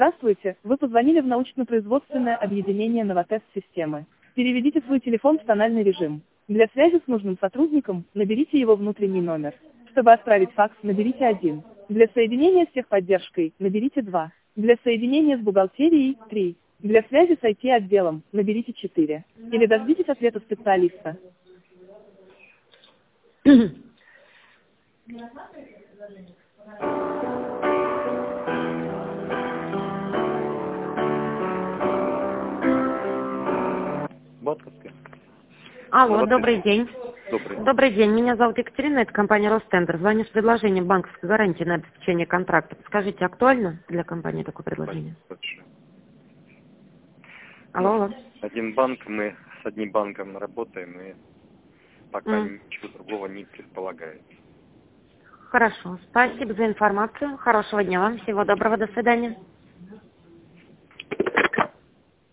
Здравствуйте, вы позвонили в научно-производственное объединение «Новотест-системы». Переведите свой телефон в тональный режим. Для связи с нужным сотрудником, наберите его внутренний номер. Чтобы отправить факс, наберите 1. Для соединения с техподдержкой, наберите 2. Для соединения с бухгалтерией, 3. Для связи с IT-отделом, наберите 4. Или дождитесь ответа специалиста. Банковская. Алло, добрый день. Добрый. Добрый день, меня зовут Екатерина, это компания Ростендер. Звоню с предложением банковской гарантии на обеспечение контракта. Скажите, актуально для компании такое предложение? Большое. Алло. Один банк, мы с одним банком работаем, и пока ничего другого не предполагается. Хорошо, спасибо за информацию. Хорошего дня вам, всего доброго, до свидания.